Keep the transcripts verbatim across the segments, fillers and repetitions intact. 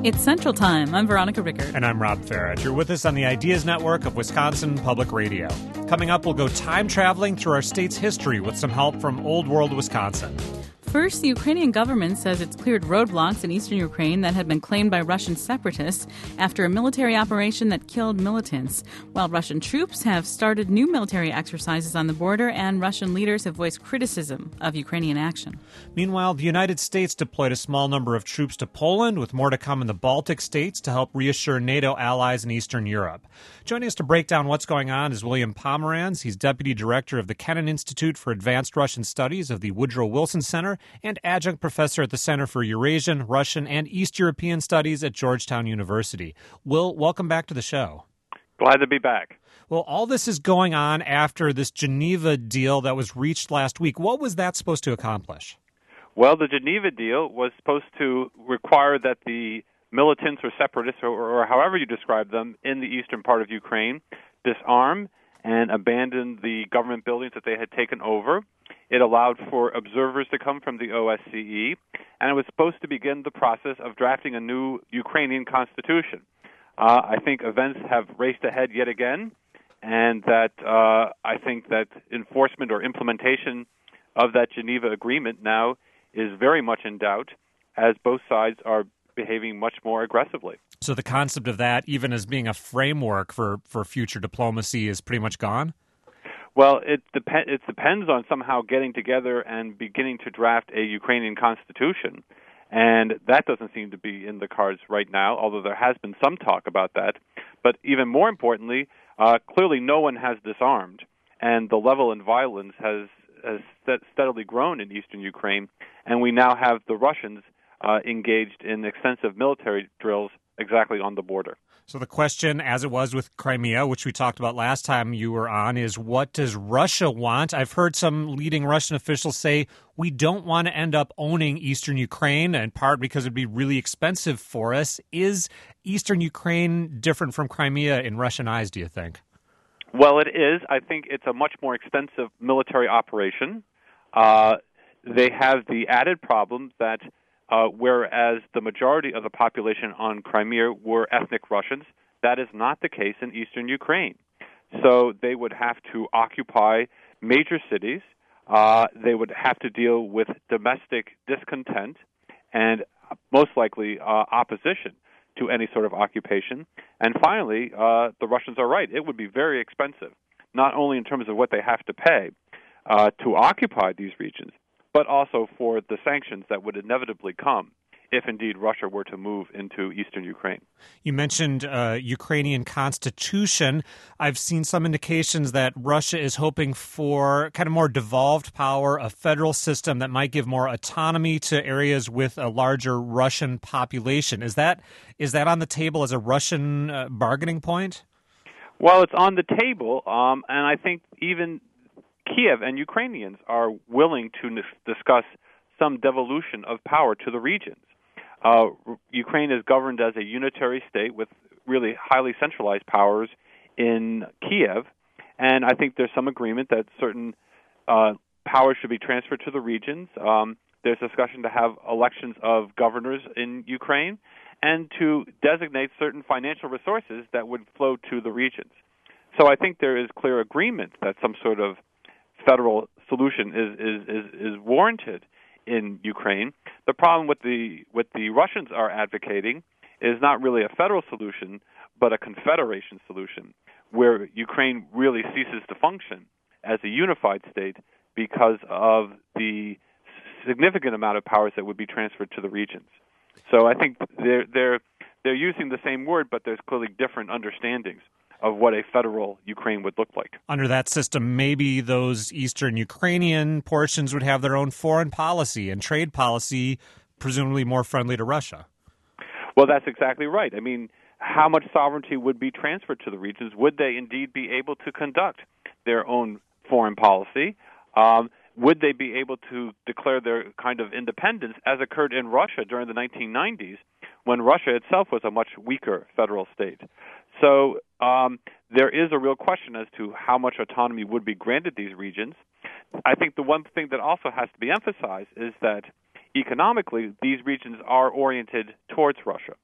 It's Central Time. I'm Veronica Rickert. And I'm Rob Farrett. You're with us on the Ideas Network of Wisconsin Public Radio. Coming up, we'll go time traveling through our state's history with some help from Old World Wisconsin. First, the Ukrainian government says it's cleared roadblocks in eastern Ukraine that had been claimed by Russian separatists after a military operation that killed militants, while Russian troops have started new military exercises on the border and Russian leaders have voiced criticism of Ukrainian action. Meanwhile, the United States deployed a small number of troops to Poland, with more to come in the Baltic states to help reassure NATO allies in Eastern Europe. Joining us to break down what's going on is William Pomeranz. He's Deputy Director of the Kennan Institute for Advanced Russian Studies of the Woodrow Wilson Center and Adjunct Professor at the Center for Eurasian, Russian, and East European Studies at Georgetown University. Will, welcome back to the show. Glad to be back. Well, all this is going on after this Geneva deal that was reached last week. What was that supposed to accomplish? Well, the Geneva deal was supposed to require that the militants or separatists, or, or however you describe them, in the eastern part of Ukraine disarm and abandon the government buildings that they had taken over. It allowed for observers to come from the O S C E, and it was supposed to begin the process of drafting a new Ukrainian constitution. Uh, I think events have raced ahead yet again, and that uh, I think that enforcement or implementation of that Geneva Agreement now is very much in doubt, as both sides are behaving much more aggressively. So the concept of that, even as being a framework for, for future diplomacy, is pretty much gone? Well, it, dep- it depends on somehow getting together and beginning to draft a Ukrainian constitution, and that doesn't seem to be in the cards right now, although there has been some talk about that. But even more importantly, uh, clearly no one has disarmed, and the level in violence has, has st- steadily grown in eastern Ukraine, and we now have the Russians uh, engaged in extensive military drills exactly on the border. So the question, as it was with Crimea, which we talked about last time you were on, is what does Russia want? I've heard some leading Russian officials say we don't want to end up owning eastern Ukraine, in part because it'd be really expensive for us. Is eastern Ukraine different from Crimea in Russian eyes, do you think? Well, it is. I think it's a much more extensive military operation. Uh, they have the added problem that Uh, whereas the majority of the population on Crimea were ethnic Russians, that is not the case in eastern Ukraine. So they would have to occupy major cities. Uh, they would have to deal with domestic discontent and most likely uh, opposition to any sort of occupation. And finally, uh, the Russians are right. It would be very expensive, not only in terms of what they have to pay uh, to occupy these regions, but also for the sanctions that would inevitably come if indeed Russia were to move into eastern Ukraine. You mentioned uh, Ukrainian constitution. I've seen some indications that Russia is hoping for kind of more devolved power, a federal system that might give more autonomy to areas with a larger Russian population. Is that is that on the table as a Russian uh, bargaining point? Well, it's on the table, um, and I think even Kiev and Ukrainians are willing to n- discuss some devolution of power to the regions. Uh, Ukraine is governed as a unitary state with really highly centralized powers in Kiev, and I think there's some agreement that certain uh, powers should be transferred to the regions. Um, there's discussion to have elections of governors in Ukraine and to designate certain financial resources that would flow to the regions. So I think there is clear agreement that some sort of federal solution is, is, is, is warranted in Ukraine. The problem with the what the Russians are advocating is not really a federal solution, but a confederation solution, where Ukraine really ceases to function as a unified state because of the significant amount of powers that would be transferred to the regions. So I think they're they're they're using the same word, but there's clearly different understandings of what a federal Ukraine would look like. Under that system, maybe those eastern Ukrainian portions would have their own foreign policy and trade policy, presumably more friendly to Russia. Well, that's exactly right. I mean, how much sovereignty would be transferred to the regions? Would they indeed be able to conduct their own foreign policy? Um, would they be able to declare their kind of independence, as occurred in Russia during the nineteen nineties, when Russia itself was a much weaker federal state? So um, there is a real question as to how much autonomy would be granted these regions. I think the one thing that also has to be emphasized is that economically these regions are oriented towards Russia.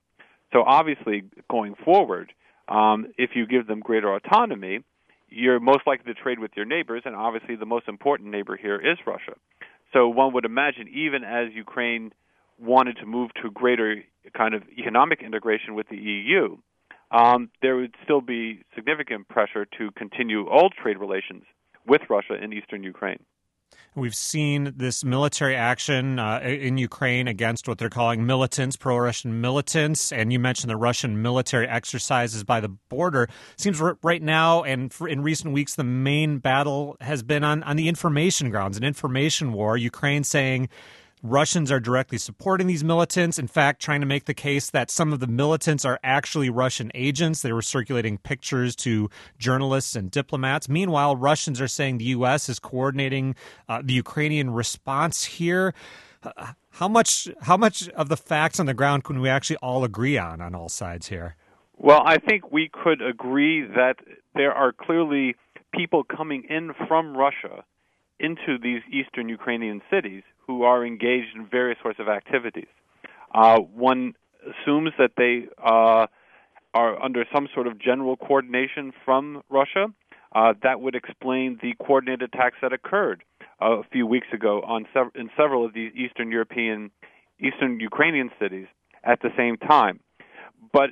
So obviously, going forward, um, if you give them greater autonomy, you're most likely to trade with your neighbors, and obviously the most important neighbor here is Russia. So one would imagine, even as Ukraine wanted to move to greater kind of economic integration with the E U, um, there would still be significant pressure to continue old trade relations with Russia in eastern Ukraine. We've seen this military action uh, in Ukraine against what they're calling militants, pro-Russian militants, and you mentioned the Russian military exercises by the border. Seems r- right now and for, in recent weeks, the main battle has been on, on the information grounds, an information war. Ukraine saying Russians are directly supporting these militants, in fact, trying to make the case that some of the militants are actually Russian agents. They were circulating pictures to journalists and diplomats. Meanwhile, Russians are saying the U S is coordinating uh, the Ukrainian response here. Uh, how much how much of the facts on the ground can we actually all agree on, on all sides here? Well, I think we could agree that there are clearly people coming in from Russia into these eastern Ukrainian cities who are engaged in various sorts of activities. Uh, one assumes that they uh, are under some sort of general coordination from Russia. Uh, that would explain the coordinated attacks that occurred uh, a few weeks ago on sev- in several of these Eastern European, Eastern Ukrainian cities at the same time. But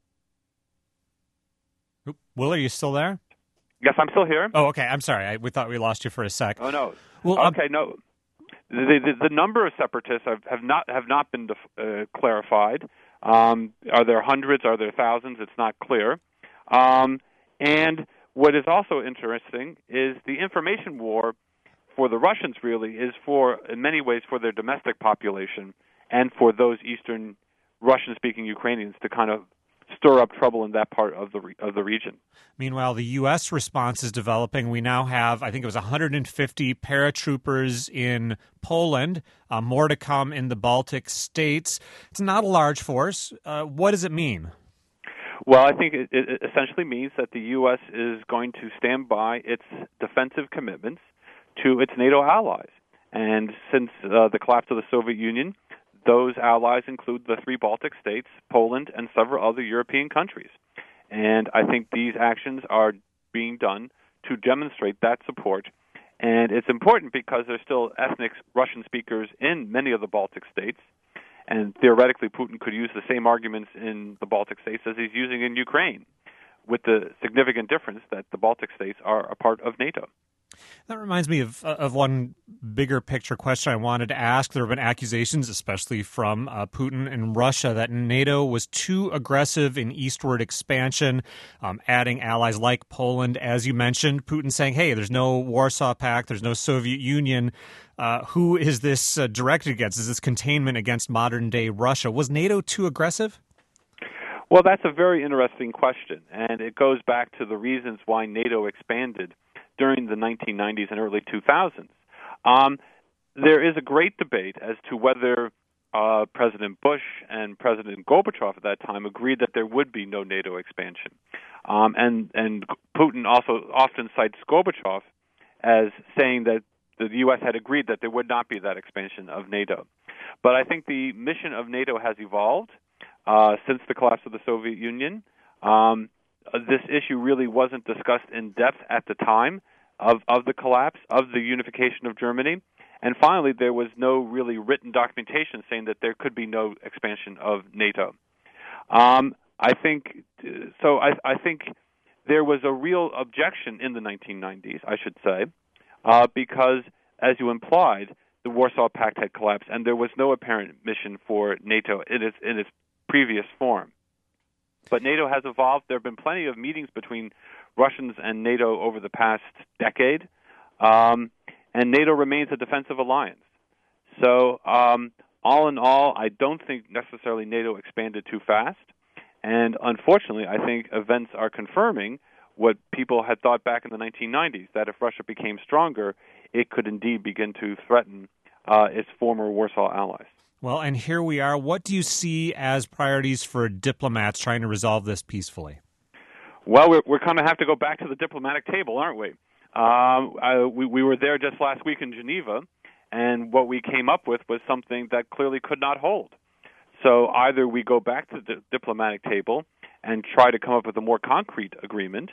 Will, are you still there? Yes, I'm still here. Oh, okay. I'm sorry. I, we thought we lost you for a sec. Oh no. Well, okay, um, no. The, the, the number of separatists have, have not have not been def- uh, clarified. Um, are there hundreds? Are there thousands? It's not clear. Um, and what is also interesting is the information war for the Russians really is for, in many ways, for their domestic population and for those Eastern Russian-speaking Ukrainians to kind of stir up trouble in that part of the re- of the region. Meanwhile, the U S response is developing. We now have, I think it was one hundred fifty paratroopers in Poland, uh, more to come in the Baltic states. It's not a large force. Uh, what does it mean? Well, I think it, it essentially means that the U S is going to stand by its defensive commitments to its NATO allies. And since uh, the collapse of the Soviet Union, those allies include the three Baltic states, Poland, and several other European countries. And I think these actions are being done to demonstrate that support. And it's important because there's still ethnic Russian speakers in many of the Baltic states. And theoretically, Putin could use the same arguments in the Baltic states as he's using in Ukraine, with the significant difference that the Baltic states are a part of NATO. That reminds me of of one bigger picture question I wanted to ask. There have been accusations, especially from uh, Putin and Russia, that NATO was too aggressive in eastward expansion, um, adding allies like Poland, as you mentioned. Putin saying, hey, there's no Warsaw Pact, there's no Soviet Union. Uh, who is this uh, directed against? Is this containment against modern-day Russia? Was NATO too aggressive? Well, that's a very interesting question, and it goes back to the reasons why NATO expanded during the nineteen nineties and early two thousands. Um, there is a great debate as to whether uh, President Bush and President Gorbachev at that time agreed that there would be no NATO expansion. Um, and, and Putin also often cites Gorbachev as saying that the U S had agreed that there would not be that expansion of NATO. But I think the mission of NATO has evolved uh, since the collapse of the Soviet Union. Um, this issue really wasn't discussed in depth at the time of, of the collapse, of the unification of Germany. And finally, there was no really written documentation saying that there could be no expansion of NATO. Um, I think so. I, I think there was a real objection in the nineteen nineties, I should say, uh, because, as you implied, the Warsaw Pact had collapsed, and there was no apparent mission for NATO in its in its previous form. But NATO has evolved. There have been plenty of meetings between Russians and NATO over the past decade, um, and NATO remains a defensive alliance. So, um, all in all, I don't think necessarily NATO expanded too fast, and unfortunately, I think events are confirming what people had thought back in the nineteen nineties, that if Russia became stronger, it could indeed begin to threaten uh, its former Warsaw allies. Well, and here we are. What do you see as priorities for diplomats trying to resolve this peacefully? Well, we're, we're going to have to go back to the diplomatic table, aren't we? Um, I, we? We were there just last week in Geneva, and what we came up with was something that clearly could not hold. So either we go back to the diplomatic table and try to come up with a more concrete agreement,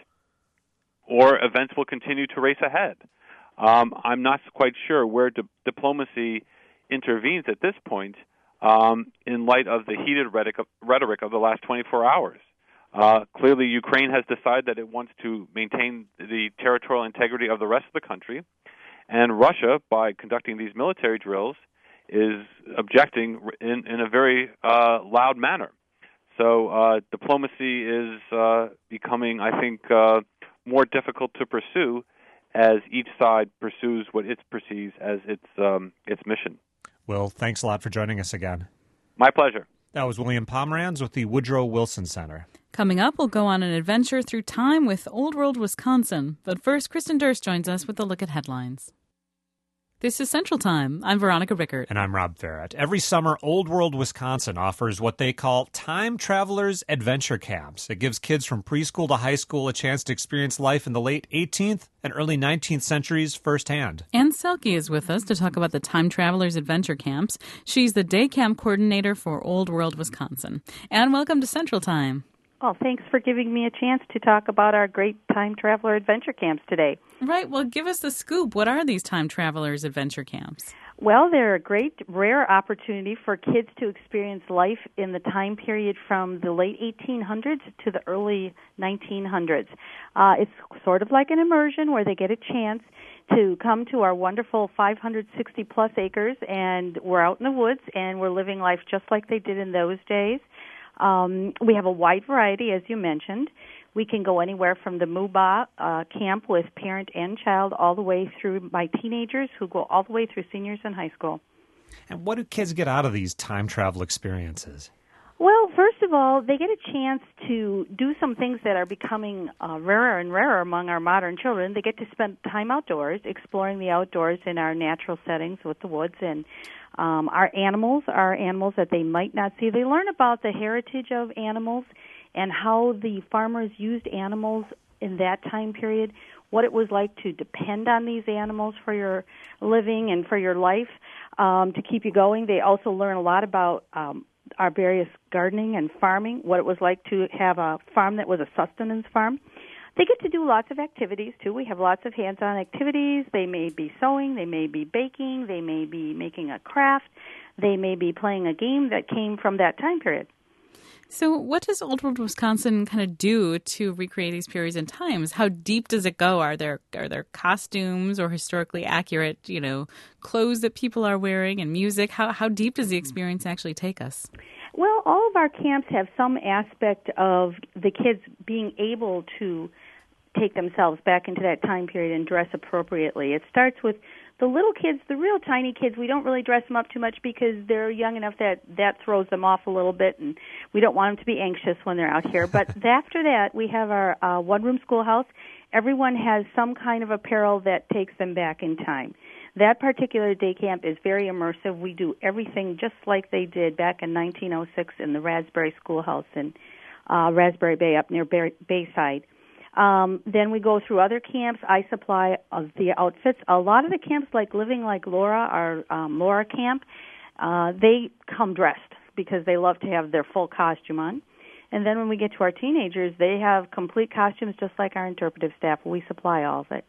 or events will continue to race ahead. Um, I'm not quite sure where di- diplomacy intervenes at this point um, in light of the heated rhetoric of, rhetoric of the last twenty-four hours. Uh, clearly, Ukraine has decided that it wants to maintain the territorial integrity of the rest of the country, and Russia, by conducting these military drills, is objecting in, in a very uh, loud manner. So uh, diplomacy is uh, becoming, I think, uh, more difficult to pursue as each side pursues what it perceives as its um, its mission. Will, thanks a lot for joining us again. My pleasure. That was William Pomeranz with the Woodrow Wilson Center. Coming up, we'll go on an adventure through time with Old World Wisconsin. But first, Kristen Durst joins us with a look at headlines. This is Central Time. I'm Veronica Rickert. And I'm Rob Farrett. Every summer, Old World Wisconsin offers what they call Time Travelers Adventure Camps. It gives kids from preschool to high school a chance to experience life in the late eighteenth and early nineteenth centuries firsthand. Ann Selke is with us to talk about the Time Travelers Adventure Camps. She's the day camp coordinator for Old World Wisconsin. Ann, welcome to Central Time. Well, thanks for giving me a chance to talk about our great Time Traveler Adventure Camps today. Right. Well, give us the scoop. What are these Time Travelers Adventure Camps? Well, they're a great, rare opportunity for kids to experience life in the time period from the late eighteen hundreds to the early nineteen hundreds. Uh, it's sort of like an immersion where they get a chance to come to our wonderful five hundred sixty plus acres, and we're out in the woods, and we're living life just like they did in those days. Um, we have a wide variety, as you mentioned. We can go anywhere from the Muba uh, camp with parent and child all the way through my teenagers who go all the way through seniors in high school. And what do kids get out of these time travel experiences? Well, first of all, they get a chance to do some things that are becoming uh, rarer and rarer among our modern children. They get to spend time outdoors, exploring the outdoors in our natural settings with the woods, and um, our animals are animals that they might not see. They learn about the heritage of animals and how the farmers used animals in that time period, what it was like to depend on these animals for your living and for your life, um, to keep you going. They also learn a lot about um, our various gardening and farming, what it was like to have a farm that was a sustenance farm. They get to do lots of activities, too. We have lots of hands-on activities. They may be sewing, they may be baking, they may be making a craft, they may be playing a game that came from that time period. So what does Old World Wisconsin kind of do to recreate these periods and times? How deep does it go? Are there are there costumes or historically accurate, you know, clothes that people are wearing and music? How how deep does the experience actually take us? Well, all of our camps have some aspect of the kids being able to take themselves back into that time period and dress appropriately. It starts with the little kids, the real tiny kids. We don't really dress them up too much because they're young enough that that throws them off a little bit, and we don't want them to be anxious when they're out here. But after that, we have our uh, one-room schoolhouse. Everyone has some kind of apparel that takes them back in time. That particular day camp is very immersive. We do everything just like they did back in nineteen oh six in the Raspberry Schoolhouse in uh, Raspberry Bay up near Bay- Bayside. Um, then we go through other camps. I supply uh, the outfits. A lot of the camps, like Living Like Laura, our um, Laura camp, uh, they come dressed because they love to have their full costume on. And then when we get to our teenagers, they have complete costumes just like our interpretive staff. We supply all of it.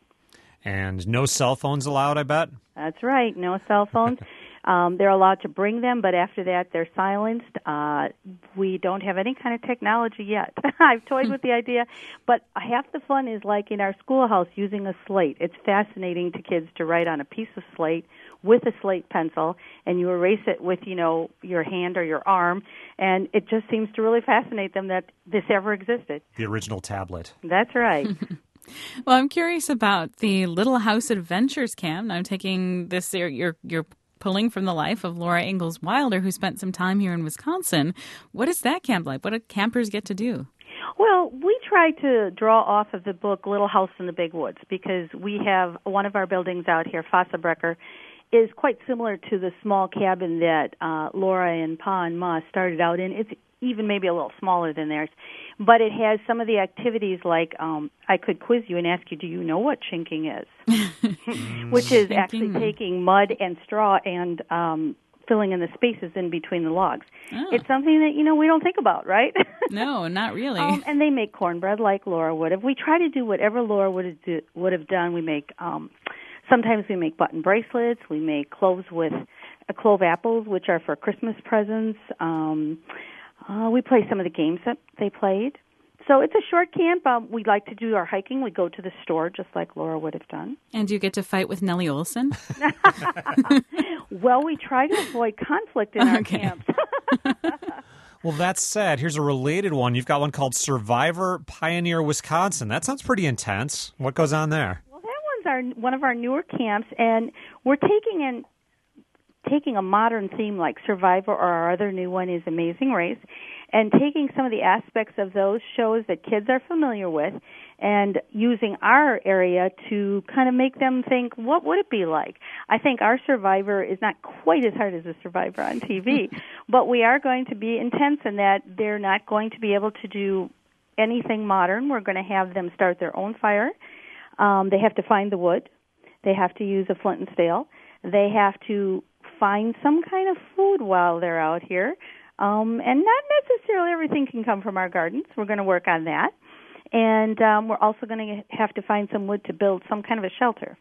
And no cell phones allowed, I bet? That's right, no cell phones. Um, they're allowed to bring them, but after that, they're silenced. Uh, we don't have any kind of technology yet. I've toyed with the idea, but half the fun is like in our schoolhouse using a slate. It's fascinating to kids to write on a piece of slate with a slate pencil, and you erase it with, you know, your hand or your arm, and it just seems to really fascinate them that this ever existed. The original tablet. That's right. Well, I'm curious about the Little House Adventures Camp. Now, I'm taking this, you're, you're, you're pulling from the life of Laura Ingalls Wilder, who spent some time here in Wisconsin. What is that camp like? What do campers get to do? Well, we try to draw off of the book Little House in the Big Woods because we have one of our buildings out here, Fossabrecker, is quite similar to the small cabin that uh, Laura and Pa and Ma started out in. It's even maybe a little smaller than theirs. But it has some of the activities like um, I could quiz you and ask you, do you know what chinking is? Which is Chinking. actually taking mud and straw and um, filling in the spaces in between the logs. Oh. It's something that, you know, we don't think about, right? No, not really. Um, and they make cornbread like Laura would have. We try to do whatever Laura would have, do, would have done. We make, um, sometimes we make button bracelets. We make cloves with uh, clove apples, which are for Christmas presents. Um, uh, we play some of the games that they played. So it's a short camp. Um, we like to do our hiking. We go to the store just like Laura would have done. And you get to fight with Nellie Olson? Well, we try to avoid conflict in our Okay. camps. Well, that said, here's a related one. You've got one called Survivor Pioneer Wisconsin. That sounds pretty intense. What goes on there? Well, that one's our one of our newer camps, and we're taking in taking a modern theme like Survivor, or our other new one is Amazing Race, and taking some of the aspects of those shows that kids are familiar with and using our area to kind of make them think, what would it be like? I think our Survivor is not quite as hard as a Survivor on T V, but we are going to be intense in that they're not going to be able to do anything modern. We're going to have them start their own fire. Um, they have to find the wood. They have to use a flint and steel. They have to find some kind of food while they're out here. Um, and not necessarily everything can come from our gardens. We're going to work on that. And um, we're also going to have to find some wood to build some kind of a shelter.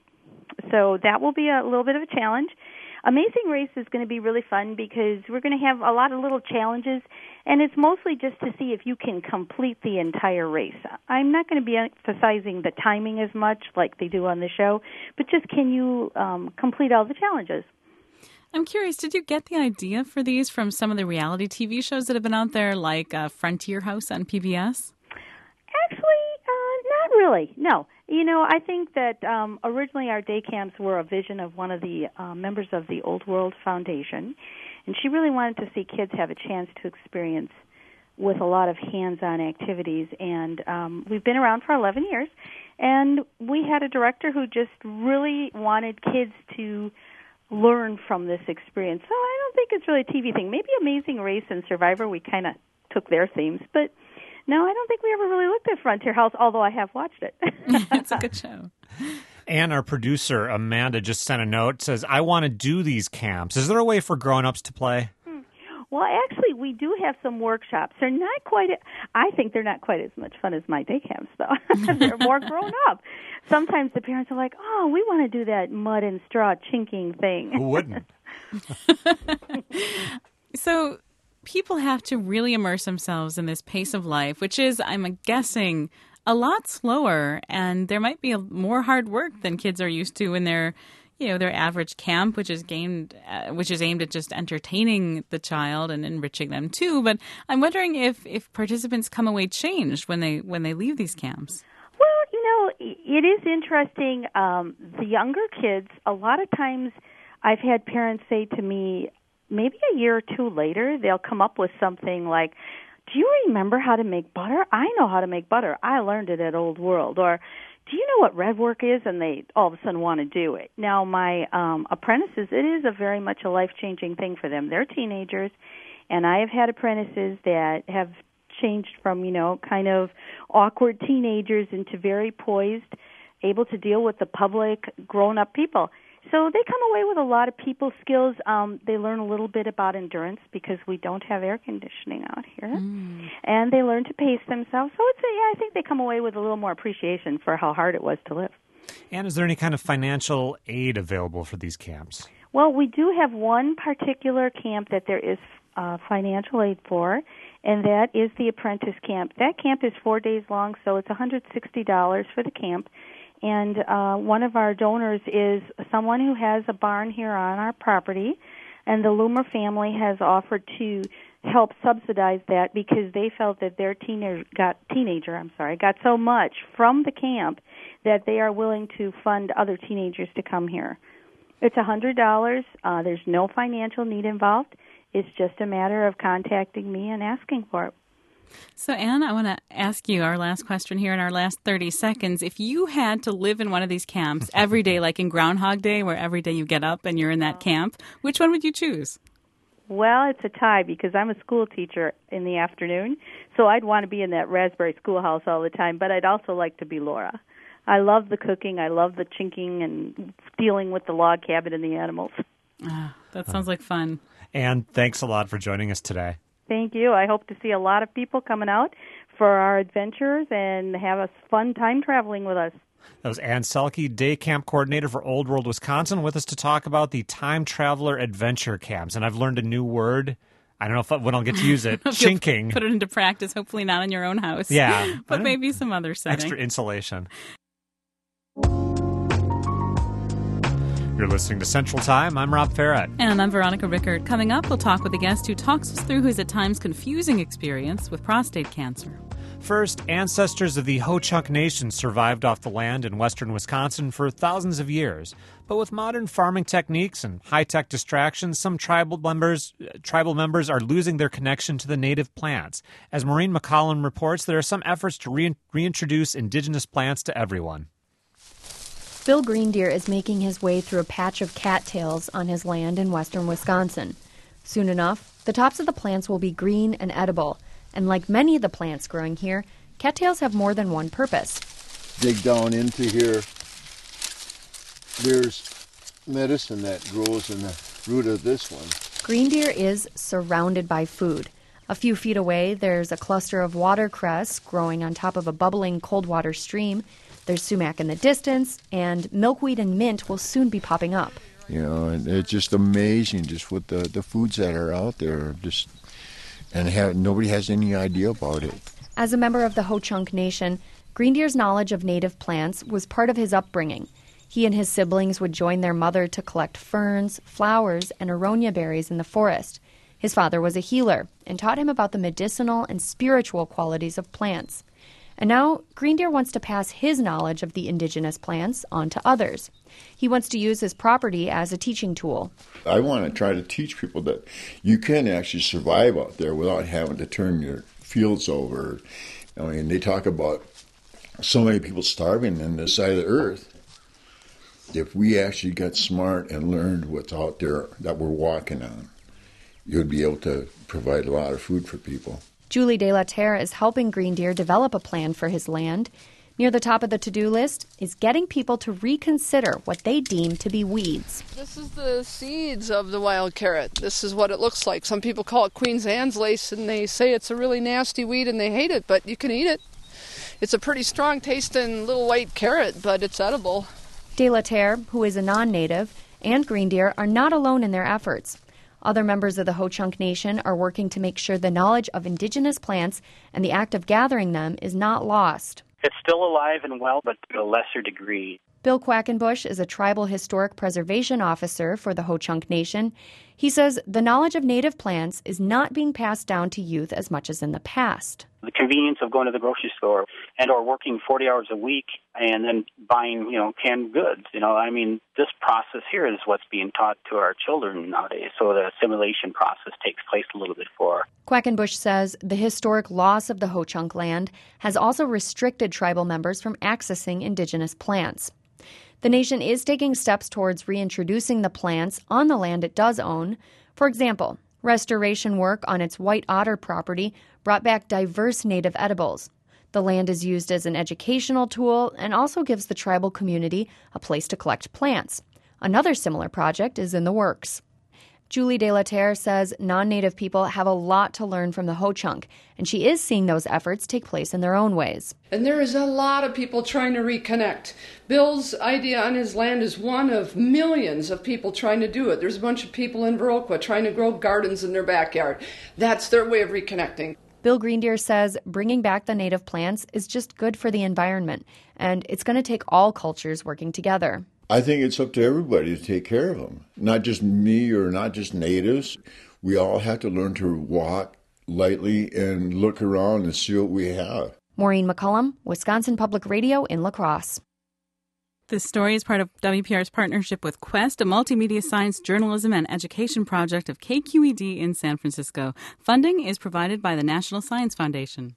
So that will be a little bit of a challenge. Amazing Race is going to be really fun because we're going to have a lot of little challenges, and it's mostly just to see if you can complete the entire race. I'm not going to be emphasizing the timing as much like they do on the show, but just can you um, complete all the challenges? I'm curious, did you get the idea for these from some of the reality T V shows that have been out there, like uh, Frontier House on P B S? Actually, uh, not really, no. You know, I think that um, originally our day camps were a vision of one of the uh, members of the Old World Foundation, and she really wanted to see kids have a chance to experience with a lot of hands-on activities. And um, we've been around for eleven years, and we had a director who just really wanted kids to learn from this experience. So I don't think it's really a T V thing. Maybe Amazing Race and Survivor, we kind of took their themes, but no, I don't think we ever really looked at Frontier House, although I have watched it. It's a good show. And our producer, Amanda, just sent a note, says, I want to do these camps. Is there a way for grown-ups to play? Well, actually, we do have some workshops. They're not quite, I think they're not quite as much fun as my day camps, though. They're more grown up. Sometimes the parents are like, oh, we want to do that mud and straw chinking thing. Who wouldn't? So people have to really immerse themselves in this pace of life, which is, I'm guessing, a lot slower, and there might be a, more hard work than kids are used to in their, you know, their average camp, which is aimed, uh, which is aimed at just entertaining the child and enriching them too. But I'm wondering if, if participants come away changed when they when they leave these camps. Well, you know, it is interesting. Um, the younger kids, a lot of times, I've had parents say to me, maybe a year or two later, they'll come up with something like, do you remember how to make butter? I know how to make butter. I learned it at Old World. Or, do you know what red work is? And they all of a sudden want to do it. Now, my um, apprentices, it is a very much a life-changing thing for them. They're teenagers, and I have had apprentices that have changed from, you know, kind of awkward teenagers into very poised, able to deal with the public, grown-up people. So they come away with a lot of people skills. Um, they learn a little bit about endurance because we don't have air conditioning out here. Mm. And they learn to pace themselves. So it's a, yeah, I think they come away with a little more appreciation for how hard it was to live. And is there any kind of financial aid available for these camps? Well, we do have one particular camp that there is uh, financial aid for, and that is the apprentice camp. That camp is four days long, so it's one hundred sixty dollars for the camp. And uh, one of our donors is someone who has a barn here on our property, and the Loomer family has offered to help subsidize that because they felt that their teenager got teenager, I'm sorry, got so much from the camp that they are willing to fund other teenagers to come here. It's one hundred dollars. Uh, there's no financial need involved. It's just a matter of contacting me and asking for it. So, Anne, I want to ask you our last question here in our last thirty seconds. If you had to live in one of these camps every day, like in Groundhog Day, where every day you get up and you're in that camp, which one would you choose? Well, it's a tie because I'm a school teacher in the afternoon, so I'd want to be in that Raspberry Schoolhouse all the time, but I'd also like to be Laura. I love the cooking. I love the chinking and dealing with the log cabin and the animals. Ah, that sounds like fun. Anne, thanks a lot for joining us today. Thank you. I hope to see a lot of people coming out for our adventures and have a fun time traveling with us. That was Anne Selke, Day Camp Coordinator for Old World, Wisconsin, with us to talk about the Time Traveler Adventure Camps. And I've learned a new word. I don't know if I, when I'll get to use it. Chinking. Put it into practice, hopefully not in your own house. Yeah. But maybe some other setting. Extra insulation. You're listening to Central Time. I'm Rob Farrett. And I'm Veronica Rickert. Coming up, we'll talk with a guest who talks us through his at times confusing experience with prostate cancer. First, ancestors of the Ho-Chunk Nation survived off the land in western Wisconsin for thousands of years. But with modern farming techniques and high-tech distractions, some tribal members tribal members are losing their connection to the native plants. As Maureen McCollum reports, there are some efforts to re- reintroduce indigenous plants to everyone. Bill Greendeer is making his way through a patch of cattails on his land in western Wisconsin. Soon enough, the tops of the plants will be green and edible. And like many of the plants growing here, cattails have more than one purpose. Dig down into here. There's medicine that grows in the root of this one. Greendeer is surrounded by food. A few feet away, there's a cluster of watercress growing on top of a bubbling cold water stream. There's sumac in the distance, and milkweed and mint will soon be popping up. You know, and it's just amazing just what the, the foods that are out there just... And have, nobody has any idea about it. As a member of the Ho-Chunk Nation, Greendeer's knowledge of native plants was part of his upbringing. He and his siblings would join their mother to collect ferns, flowers, and aronia berries in the forest. His father was a healer and taught him about the medicinal and spiritual qualities of plants. And now, Greendeer wants to pass his knowledge of the indigenous plants on to others. He wants to use his property as a teaching tool. I want to try to teach people that you can actually survive out there without having to turn your fields over. I mean, they talk about so many people starving on this side of the earth. If we actually got smart and learned what's out there that we're walking on, you'd be able to provide a lot of food for people. Julie De La Terre is helping Greendeer develop a plan for his land. Near the top of the to-do list is getting people to reconsider what they deem to be weeds. This is the seeds of the wild carrot. This is what it looks like. Some people call it Queen's Anne's lace, and they say it's a really nasty weed and they hate it, but you can eat it. It's a pretty strong tasting little white carrot, but it's edible. De La Terre, who is a non-native, and Greendeer are not alone in their efforts. Other members of the Ho-Chunk Nation are working to make sure the knowledge of indigenous plants and the act of gathering them is not lost. It's still alive and well, but to a lesser degree. Bill Quackenbush is a tribal historic preservation officer for the Ho-Chunk Nation. He says the knowledge of native plants is not being passed down to youth as much as in the past. The convenience of going to the grocery store and or working forty hours a week and then buying, you know, canned goods. You know, I mean, this process here is what's being taught to our children nowadays. So the assimilation process takes place a little bit for. Quackenbush says the historic loss of the Ho-Chunk land has also restricted tribal members from accessing indigenous plants. The nation is taking steps towards reintroducing the plants on the land it does own. For example, restoration work on its White Otter property brought back diverse native edibles. The land is used as an educational tool and also gives the tribal community a place to collect plants. Another similar project is in the works. Julie De La Terre says non-native people have a lot to learn from the Ho-Chunk, and she is seeing those efforts take place in their own ways. And there is a lot of people trying to reconnect. Bill's idea on his land is one of millions of people trying to do it. There's a bunch of people in Viroqua trying to grow gardens in their backyard. That's their way of reconnecting. Bill Greendeer says bringing back the native plants is just good for the environment, and it's going to take all cultures working together. I think it's up to everybody to take care of them. Not just me or not just natives. We all have to learn to walk lightly and look around and see what we have. Maureen McCollum, Wisconsin Public Radio in La Crosse. This story is part of W P R's partnership with Quest, a multimedia science, journalism, and education project of K Q E D in San Francisco. Funding is provided by the National Science Foundation.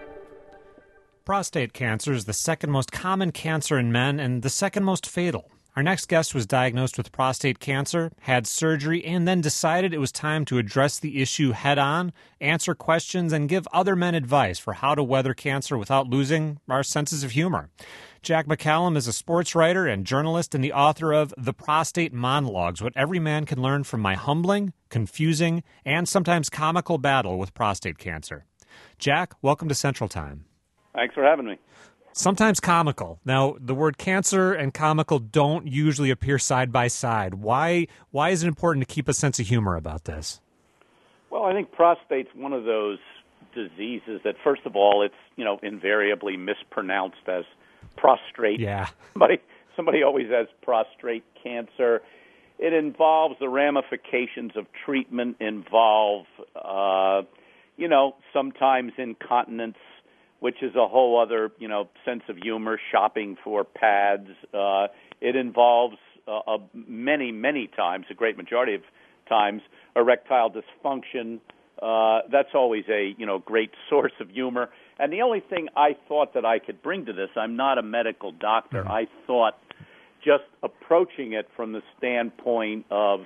Prostate cancer is the second most common cancer in men and the second most fatal. Our next guest was diagnosed with prostate cancer, had surgery, and then decided it was time to address the issue head on, answer questions, and give other men advice for how to weather cancer without losing our senses of humor. Jack McCallum is a sports writer and journalist and the author of The Prostate Monologues, What Every Man Can Learn from My Humbling, Confusing, and Sometimes Comical Battle with Prostate Cancer. Jack, welcome to Central Time. Thanks for having me. Sometimes comical. Now, the word cancer and comical don't usually appear side by side. Why why is it important to keep a sense of humor about this? Well, I think prostate's one of those diseases that, first of all, it's, you know, invariably mispronounced as prostrate. Yeah. Somebody, somebody always has prostate cancer. It involves the ramifications of treatment, involve, uh, you know, sometimes incontinence, which is a whole other, you know, sense of humor, shopping for pads. Uh, it involves uh, uh, many, many times, a great majority of times, erectile dysfunction. Uh, that's always a, you know, great source of humor. And the only thing I thought that I could bring to this, I'm not a medical doctor, mm-hmm. I thought just approaching it from the standpoint of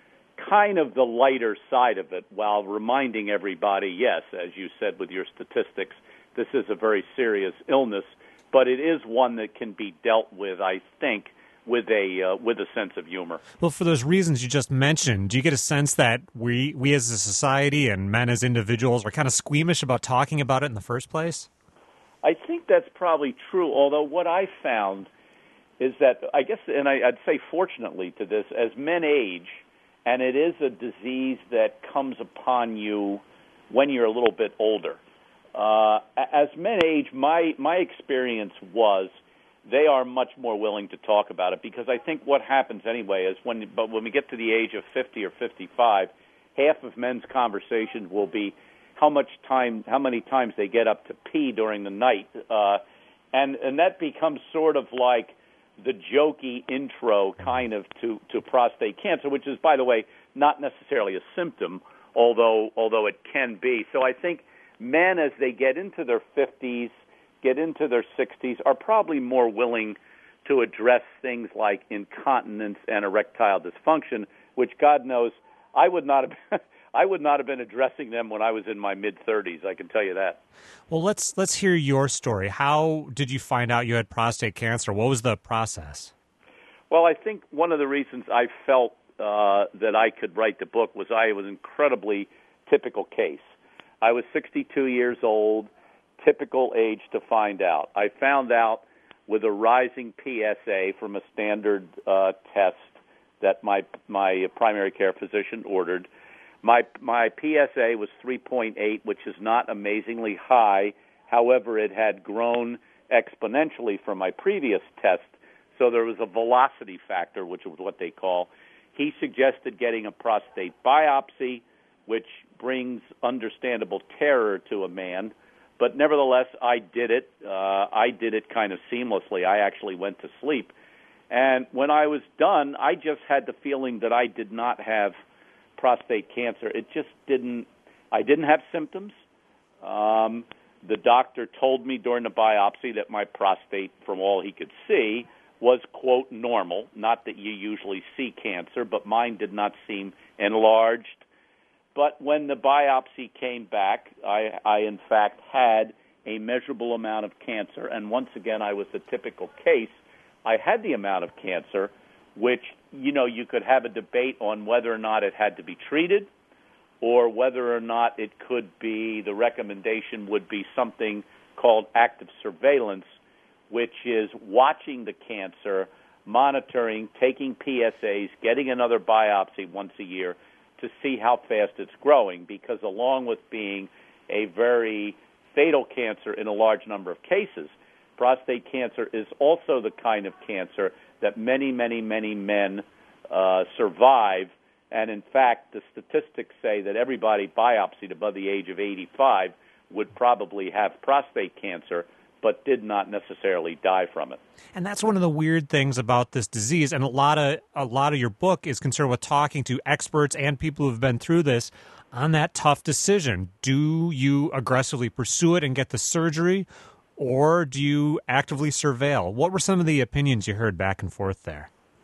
kind of the lighter side of it, while reminding everybody, yes, as you said with your statistics, this is a very serious illness, but it is one that can be dealt with, I think, with a uh, with a sense of humor. Well, for those reasons you just mentioned, do you get a sense that we, we as a society and men as individuals are kind of squeamish about talking about it in the first place? I think that's probably true, although what I found is that, I guess, and I, I'd say fortunately to this, as men age, and it is a disease that comes upon you when you're a little bit older. Uh, as men age, my my experience was they are much more willing to talk about it, because I think what happens anyway is when but when we get to the age of fifty or fifty-five, half of men's conversations will be how much time, how many times they get up to pee during the night, uh, and and that becomes sort of like the jokey intro kind of to, to prostate cancer, which is, by the way, not necessarily a symptom, although although it can be. So I think men, as they get into their fifties, get into their sixties, are probably more willing to address things like incontinence and erectile dysfunction, which God knows I would not have I would not have been addressing them when I was in my mid-thirties, I can tell you that. Well, let's let's hear your story. How did you find out you had prostate cancer? What was the process? Well, I think one of the reasons I felt uh, that I could write the book was I was an incredibly typical case. I was sixty-two years old, typical age to find out. I found out with a rising P S A from a standard uh, test that my my primary care physician ordered. My my P S A was three point eight, which is not amazingly high. However, it had grown exponentially from my previous test, so there was a velocity factor, which is what they call. He suggested getting a prostate biopsy, which brings understandable terror to a man. But nevertheless, I did it. Uh, I did it kind of seamlessly. I actually went to sleep. And when I was done, I just had the feeling that I did not have prostate cancer. It just didn't, I didn't have symptoms. Um, the doctor told me during the biopsy that my prostate, from all he could see, was, quote, normal. Not that you usually see cancer, but mine did not seem enlarged. But when the biopsy came back, I, I in fact had a measurable amount of cancer, and once again I was the typical case. I had the amount of cancer, which, you know, you could have a debate on whether or not it had to be treated or whether or not it could be, the recommendation would be something called active surveillance, which is watching the cancer, monitoring, taking P S As, getting another biopsy once a year to see how fast it's growing, because along with being a very fatal cancer in a large number of cases, prostate cancer is also the kind of cancer that many, many, many men uh, survive. And in fact, the statistics say that everybody biopsied above the age of eighty-five would probably have prostate cancer, but did not necessarily die from it. And that's one of the weird things about this disease. And a lot of a lot of your book is concerned with talking to experts and people who've been through this on that tough decision. Do you aggressively pursue it and get the surgery, or do you actively surveil? What were some of the opinions you heard back and forth there?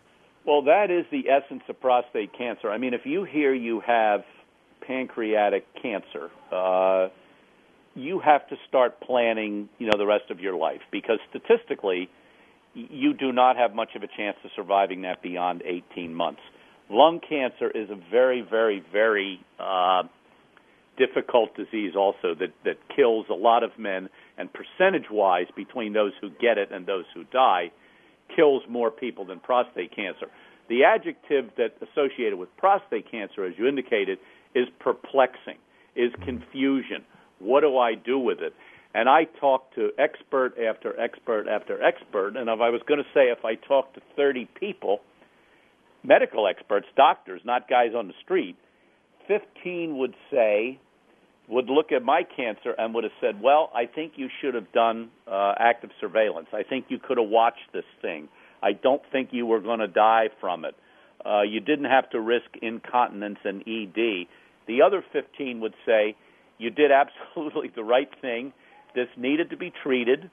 Well, that is the essence of prostate cancer. I mean, if you hear you have pancreatic cancer, uh, you have to start planning, you know, the rest of your life, because statistically, you do not have much of a chance of surviving that beyond eighteen months. Lung cancer is a very, very, very uh, difficult disease also that, that kills a lot of men, and percentage-wise, between those who get it and those who die, kills more people than prostate cancer. The adjective that's associated with prostate cancer, as you indicated, is perplexing, is confusion. What do I do with it? And I talked to expert after expert after expert, and if I was going to say if I talked to thirty people, medical experts, doctors, not guys on the street, fifteen would say, would look at my cancer and would have said, well, I think you should have done uh, active surveillance. I think you could have watched this thing. I don't think you were going to die from it. Uh, you didn't have to risk incontinence and E D. The other fifteen would say, you did absolutely the right thing. This needed to be treated.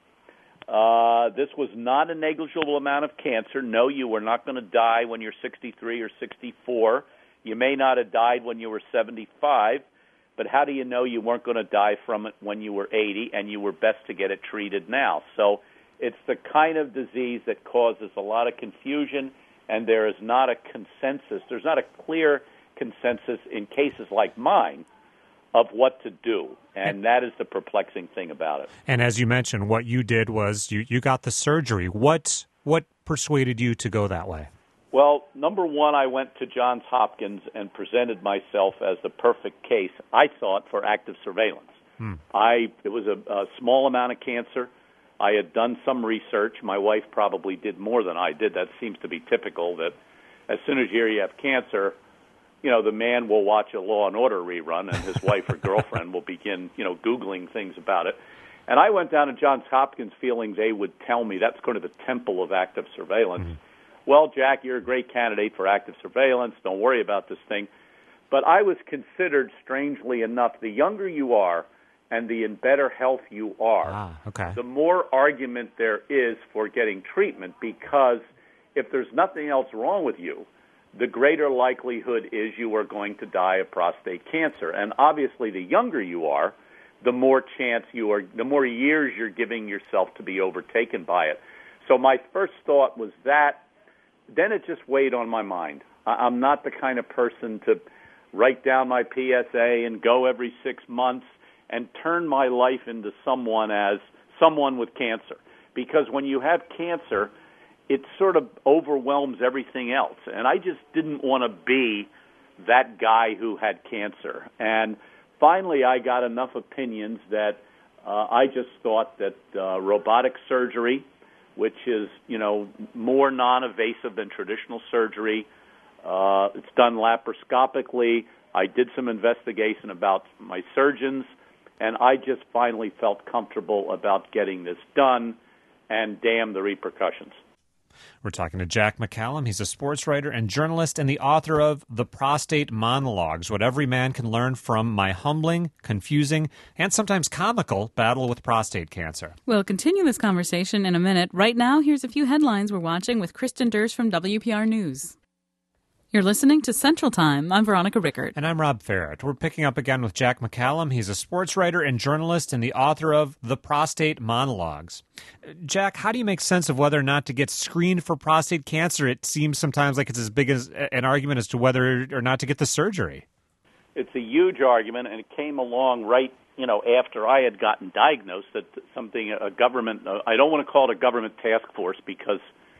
Uh, this was not a negligible amount of cancer. No, you were not going to die when you're sixty-three or sixty-four. You may not have died when you were seventy-five, but how do you know you weren't going to die from it when you were eighty, and you were best to get it treated now? So it's the kind of disease that causes a lot of confusion, and there is not a consensus. There's not a clear consensus in cases like mine of what to do, and that is the perplexing thing about it. And as you mentioned, what you did was you, you got the surgery. What what persuaded you to go that way? Well, number one, I went to Johns Hopkins and presented myself as the perfect case, I thought, for active surveillance. Hmm. I it was a, a small amount of cancer. I had done some research. My wife probably did more than I did. That seems to be typical, that as soon as you hear you have cancer, you know, the man will watch a Law and Order rerun, and his wife or girlfriend will begin, you know, Googling things about it. And I went down to Johns Hopkins feeling they would tell me that's kind of the temple of active surveillance. Mm-hmm. Well, Jack, you're a great candidate for active surveillance. Don't worry about this thing. But I was considered, strangely enough, the younger you are and the in better health you are, ah, okay. the more argument there is for getting treatment, because if there's nothing else wrong with you, the greater likelihood is you are going to die of prostate cancer. And obviously, the younger you are, the more chance you are, the more years you're giving yourself to be overtaken by it. So my first thought was that. Then it just weighed on my mind. I'm not the kind of person to write down my P S A and go every six months and turn my life into someone as someone with cancer. Because when you have cancer, it sort of overwhelms everything else. And I just didn't want to be that guy who had cancer. And finally, I got enough opinions that uh, I just thought that uh, robotic surgery, which is, you know, more non-invasive than traditional surgery, uh, it's done laparoscopically. I did some investigation about my surgeons, and I just finally felt comfortable about getting this done, and damn the repercussions. We're talking to Jack McCallum. He's a sports writer and journalist and the author of The Prostate Monologues, What Every Man Can Learn from My Humbling, Confusing, and Sometimes Comical Battle with Prostate Cancer. We'll continue this conversation in a minute. Right now, here's a few headlines we're watching with Kristen Durst from W P R News. You're listening to Central Time. I'm Veronica Rickert. And I'm Rob Farrett. We're picking up again with Jack McCallum. He's a sports writer and journalist and the author of The Prostate Monologues. Jack, how do you make sense of whether or not to get screened for prostate cancer? It seems sometimes like it's as big as an argument as to whether or not to get the surgery. It's a huge argument, and it came along right, you know, after I had gotten diagnosed, that something, a government, I don't want to call it a government task force because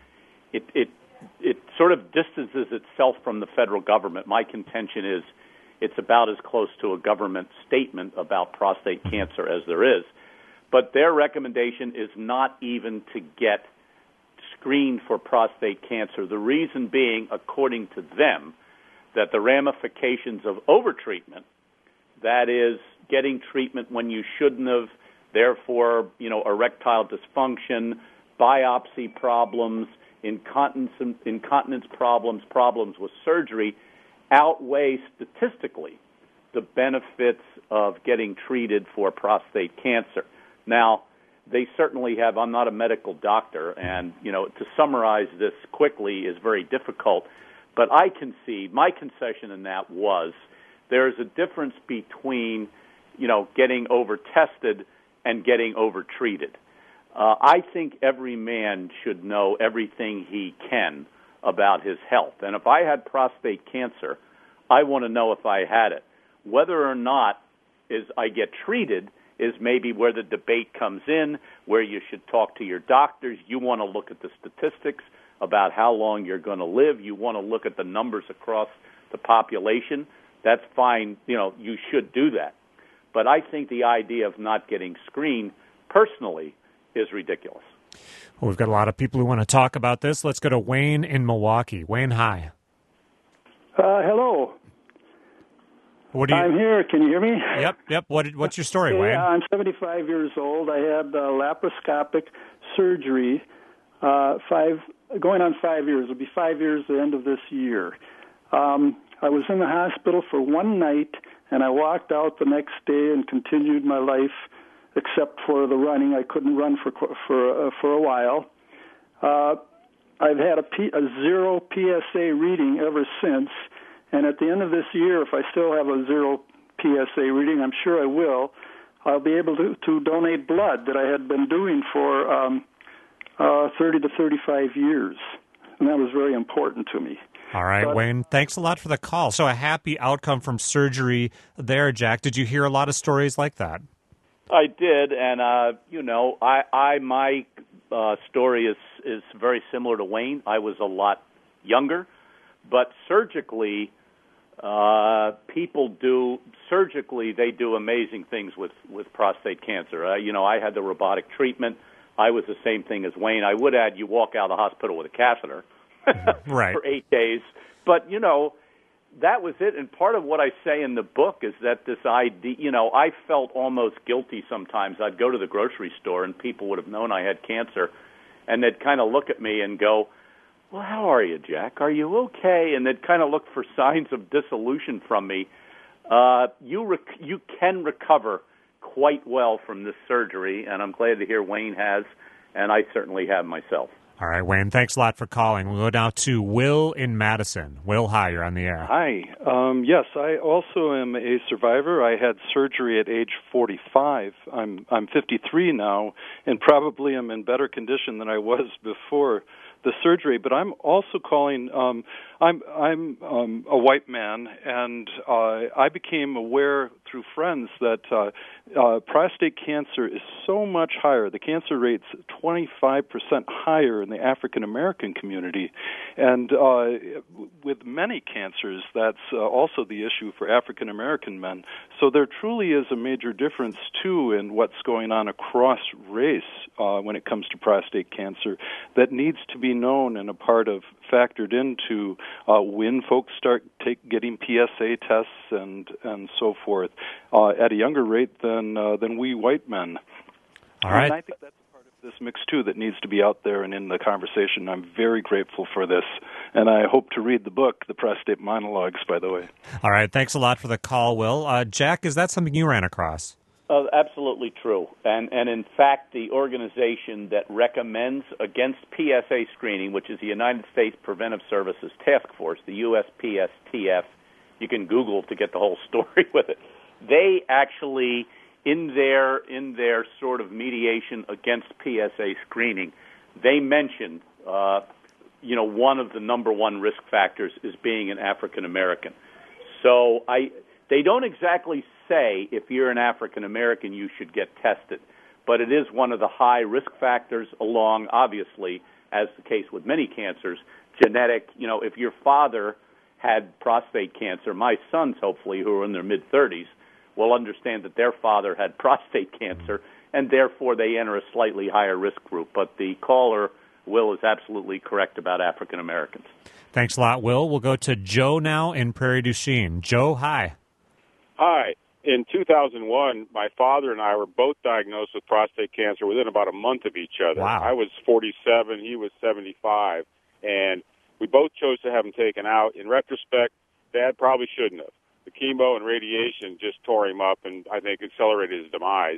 it, it it sort of distances itself from the federal government. My contention is it's about as close to a government statement about prostate cancer as there is. But their recommendation is not even to get screened for prostate cancer. The reason being, according to them, that the ramifications of overtreatment, that is getting treatment when you shouldn't have, therefore, you know, erectile dysfunction, biopsy problems, incontinence, incontinence problems, problems with surgery, outweigh statistically the benefits of getting treated for prostate cancer. Now, they certainly have. I'm not a medical doctor, and, you know, to summarize this quickly is very difficult. But I concede, my concession in that was there's a difference between, you know, getting over-tested and getting over-treated. Uh, I think every man should know everything he can about his health. And if I had prostate cancer, I want to know if I had it. Whether or not is I get treated is maybe where the debate comes in, where you should talk to your doctors. You want to look at the statistics about how long you're going to live. You want to look at the numbers across the population. That's fine. You know, you should do that. But I think the idea of not getting screened, personally, is ridiculous. Well, we've got a lot of people who want to talk about this. Let's go to Wayne in Milwaukee. Wayne, hi. Uh, hello. What do you... I'm here. Can you hear me? Yep, yep. What, what's your story, yeah, Wayne? I'm seventy-five years old. I had uh, laparoscopic surgery uh, five, going on five years. It'll be five years at the end of this year. Um, I was in the hospital for one night, and I walked out the next day and continued my life, except for the running. I couldn't run for for uh, for a while. Uh, I've had a, P, a zero P S A reading ever since. And at the end of this year, if I still have a zero P S A reading, I'm sure I will, I'll be able to, to donate blood that I had been doing for um, uh, thirty to thirty-five years. And that was very important to me. All right, but, Wayne, thanks a lot for the call. So a happy outcome from surgery there, Jack. Did you hear a lot of stories like that? I did, and, uh, you know, I, I my uh, story is, is very similar to Wayne. I was a lot younger, but surgically... Uh, people do, surgically, they do amazing things with, with prostate cancer. Uh, you know, I had the robotic treatment. I was the same thing as Wayne. I would add you walk out of the hospital with a catheter right. for eight days. But, you know, that was it. And part of what I say in the book is that this idea, you know, I felt almost guilty sometimes. I'd go to the grocery store and people would have known I had cancer, and they'd kind of look at me and go, well, how are you, Jack? Are you okay? And they'd kind of look for signs of dissolution from me. Uh, you rec- you can recover quite well from this surgery, and I'm glad to hear Wayne has, and I certainly have myself. All right, Wayne, thanks a lot for calling. We'll go now to Will in Madison. Will, hi, you're on the air. Hi. Um, yes, I also am a survivor. I had surgery at age forty-five. I'm I'm fifty-three now, and probably am in better condition than I was before the surgery. But I'm also calling. Um, I'm I'm um, a white man, and uh, I became aware through friends that uh, uh, prostate cancer is so much higher. The cancer rate's twenty-five percent higher in the African American community, and uh, with many cancers, that's uh, also the issue for African American men. So there truly is a major difference too in what's going on across race uh, when it comes to prostate cancer that needs to be known and a part of factored into uh, when folks start take, getting P S A tests and and so forth uh, at a younger rate than uh, than we white men. All right. And I think that's part of this mix too that needs to be out there and in the conversation. I'm very grateful for this, and I hope to read the book, The Prostate Monologues, by the way. All right. Thanks a lot for the call, Will. Uh, Jack, is that something you ran across? Uh, absolutely true. And, and in fact, the organization that recommends against P S A screening, which is the United States Preventive Services Task Force, the U S P S T F, you can Google to get the whole story with it. They actually, in their in their sort of mediation against P S A screening, they mentioned, uh, you know, one of the number one risk factors is being an African American. So I, they don't exactly say if you're an African American you should get tested, but it is one of the high risk factors along, obviously, as the case with many cancers, genetic. You know, if your father had prostate cancer, my sons, hopefully, who are in their mid-thirties, will understand that their father had prostate cancer, and therefore they enter a slightly higher risk group. But the caller, Will, is absolutely correct about African Americans. Thanks a lot, Will. We'll go to Joe now in Prairie du Chien. Joe, hi. Hi. In two thousand one, my father and I were both diagnosed with prostate cancer within about a month of each other. Wow. I was forty-seven, he was seventy-five, and we both chose to have him taken out. In retrospect, Dad probably shouldn't have. The chemo and radiation just tore him up and I think accelerated his demise.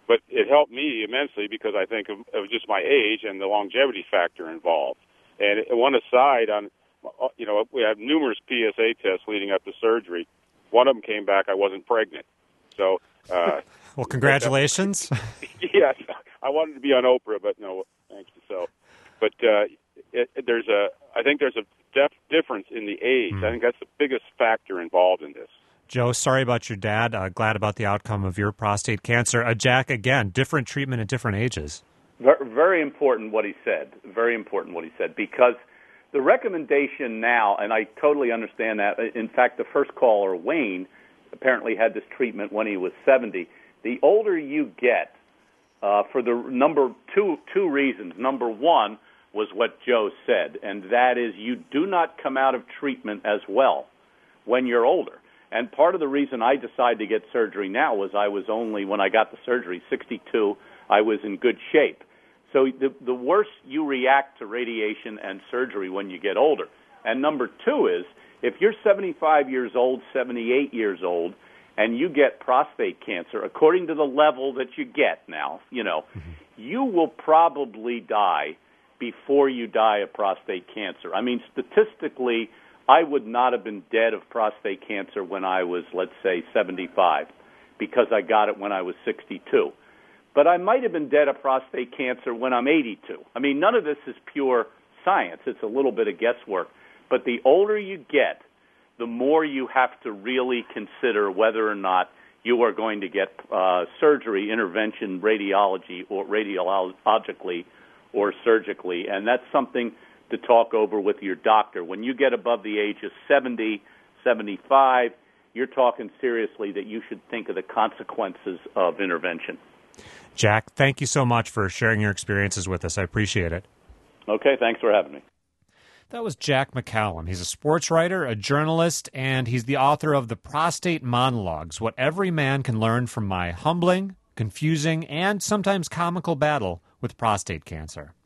but it helped me immensely because I think of, of just my age and the longevity factor involved. And one aside on, you know, we have numerous P S A tests leading up to surgery. One of them came back I wasn't pregnant. So, uh, well, congratulations. Yes, I wanted to be on Oprah, but no, thank you. So, but uh, it, there's a, I think there's a def- difference in the age. Mm. I think that's the biggest factor involved in this. Joe, sorry about your dad. Uh, glad about the outcome of your prostate cancer. Uh, Jack, again, different treatment at different ages. Very important what he said. Very important what he said, because the recommendation now, and I totally understand that. In fact, the first caller, Wayne, apparently had this treatment when he was seventy. The older you get, uh, for the number two two reasons. Number one was what Joe said, and that is you do not come out of treatment as well when you're older. And part of the reason I decided to get surgery now was I was only, when I got the surgery, sixty-two, I was in good shape. So the, the worse you react to radiation and surgery when you get older. And number two is, if you're seventy-five years old, seventy-eight years old, and you get prostate cancer, according to the level that you get now, you know, mm-hmm. you will probably die before you die of prostate cancer. I mean, statistically, I would not have been dead of prostate cancer when I was, let's say, seventy-five, because I got it when I was sixty-two. But I might have been dead of prostate cancer when I'm eighty-two. I mean, none of this is pure science. It's a little bit of guesswork. But the older you get, the more you have to really consider whether or not you are going to get uh, surgery, intervention, radiology, or radiologically or surgically. And that's something to talk over with your doctor. When you get above the age of seventy, seventy-five, you're talking seriously that you should think of the consequences of intervention. Jack, thank you so much for sharing your experiences with us. I appreciate it. Okay, thanks for having me. That was Jack McCallum. He's a sports writer, a journalist, and he's the author of The Prostate Monologues, What Every Man Can Learn from My Humbling, Confusing, and Sometimes Comical Battle with Prostate Cancer.